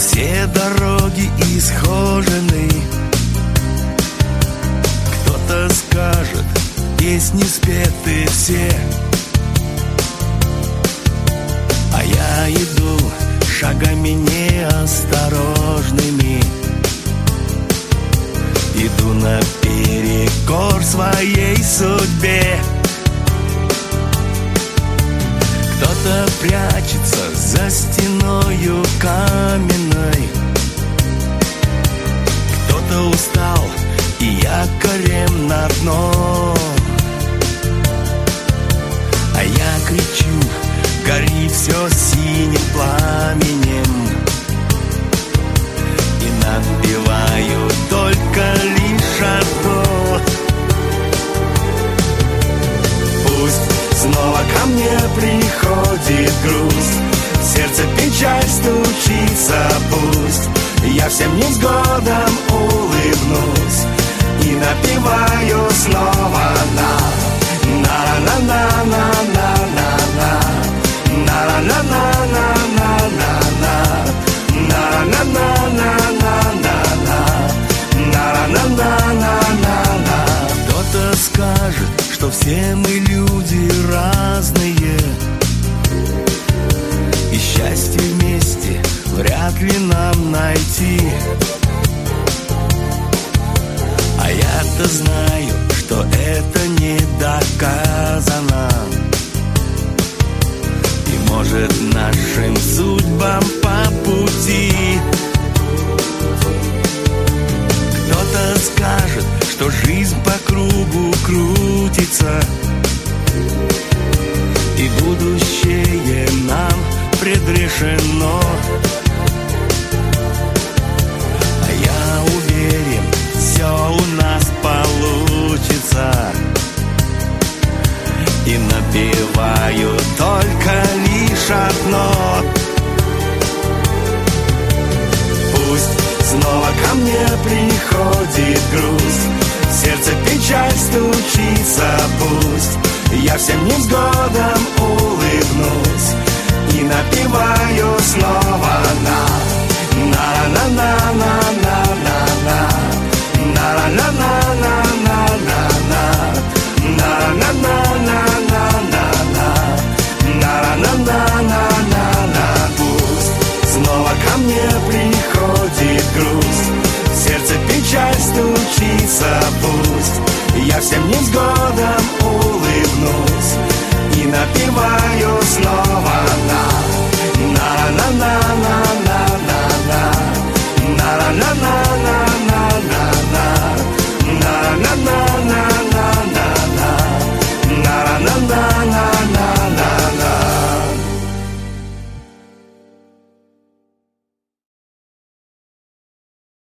Все дороги исхожены. Кто-то скажет, песни спеты все, а я иду шагами неосторожными. Иду наперекор своей судьбе. Кто-то прячется за стеною каменной, кто-то устал и якорем на дно. А я кричу, гори все синим пламенем, и напеваю только лишь одно. Пусть снова ко мне приходит грусть, в сердце печаль стучится, пусть я всем невзгодам улыбнусь и напеваю снова Кто-то скажет, что все мы люди разные, и счастье вместе вряд ли нам найти. А я-то знаю, что это не доказано, и может нашим судьбам по пути. Кто-то скажет, что жизнь по кругу крутится, и будущее нам предрешено. А я уверен, все у нас получится, и напеваю только лишь одно. Пусть снова ко мне приходит грусть, в сердце печаль стучится, пусть я всем невзгодам улыбнусь и напеваю снова Пусть снова ко мне приходит грусть, в сердце печаль стучится, пусть я всем невзгодам